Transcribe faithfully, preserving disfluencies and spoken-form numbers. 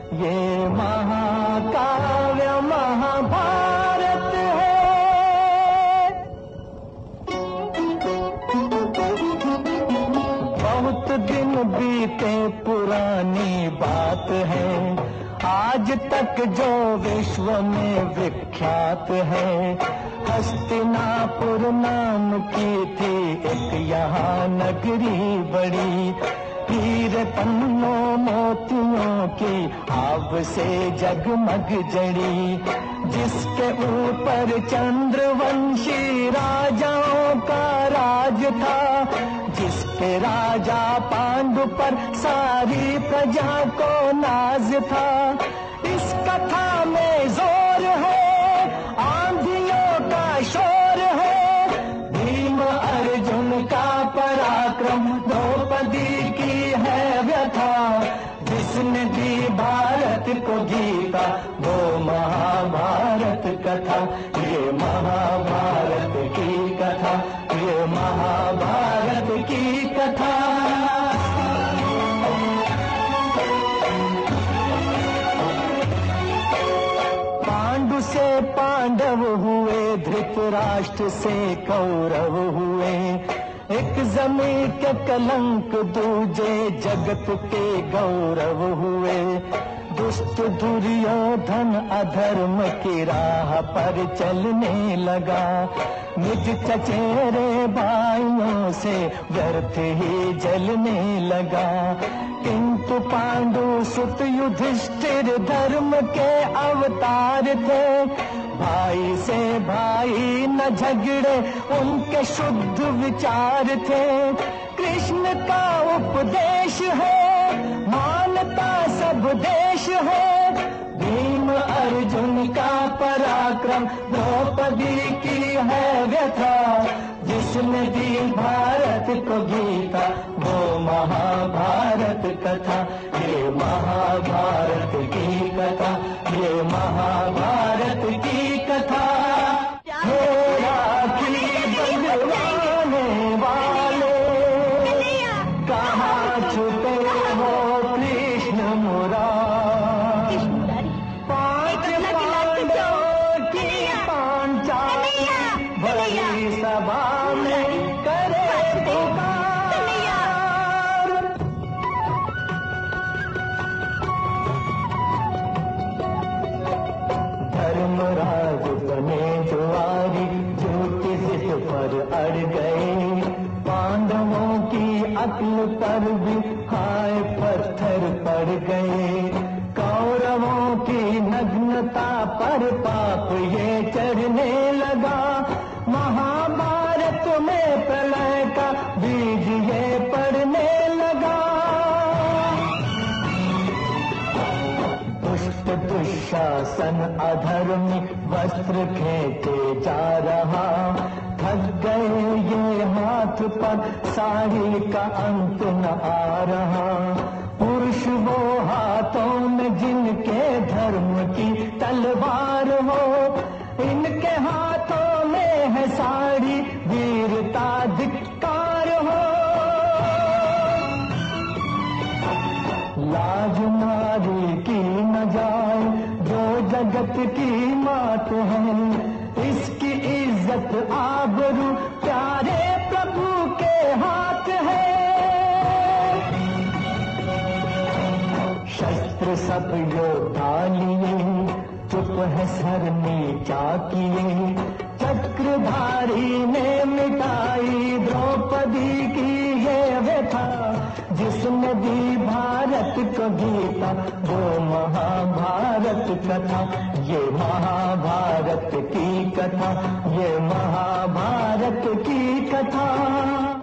ये महाकाव्य महाभारत है। बहुत दिन बीते पुरानी बात है, आज तक जो विश्व में विख्यात है। हस्तिनापुर नाम की थी एक यहाँ नगरी बड़ी, हीरे पन्नों मोतियों की आभ से जगमग जड़ी, जिसके ऊपर चंद्रवंशी राजाओं का राज था, जिसके राजा पांडु पर सारी प्रजा को नाज था। इस कथा में जोर है, आंधियों का शोर है, भीम अर्जुन का पराक्रम, द्रौपदी की है व्यथा, जिसने दी भारत को गीता वो महाभारत कथा। ये महाभारत की कथा, ये महाभारत की कथा। पांडु से पांडव हुए, धृतराष्ट्र से कौरव हुए, एक जमीन के कलंक दूजे जगत के गौरव हुए। दुष्ट दुर्योधन अधर्म की राह पर चलने लगा, निज चचेरे भाइयों से व्यर्थ ही जलने लगा। किंतु पांडु सुत युधिष्ठिर धर्म के अवतार थे, भाई से भाई न झगड़े उनके शुद्ध विचार थे। कृष्ण का उपदेश है, मानता सब देश है, भीम अर्जुन का पराक्रम, द्रौपदी की है व्यथा, जिसने दी भारत को गीता वो महाभारत कथा। ये महाभारत की कथा, ये महाभारत की कथा। हे राखी बंधवाने वाले, कहाँ छुपे हो कृष्ण मुरारी, पांच पांडवों की पांचाली भरी सभा में करे पुकार। धर्मराज बने जुआरी, झूठी जिद पर अड़ गए, पांडवों की अक्ल पर भी हाय पत्थर पड़ गए। कौरवों की नग्नता पर पाप ये चढ़ने लगा, महाभारत में प्रलय का बीज ये पड़ने लगा। दुष्ट दुशासन अधर्मी वस्त्र खेते जा रहा, थक गए ये हाथ पर साड़ी का अंत न आ रहा। पुरुष वो हाथों में जिनके धर्म की तलवार हो, इनके हाथों में है साड़ी वीरता धिक्कार हो। लाज नारी की न जाए जो जगत की मात है, इसकी इज्जत आबरू प्यारे प्रभु के हाथ है। शस्त्र सब योद्धा लिए, चुप है सर नीचा किए, चक्रधारी ने मिटाई द्रौपदी की ये व्यथा, जिसने दी भारत को गीता वो महाभारत कथा। ये महाभारत की कथा, ये महाभारत की कथा।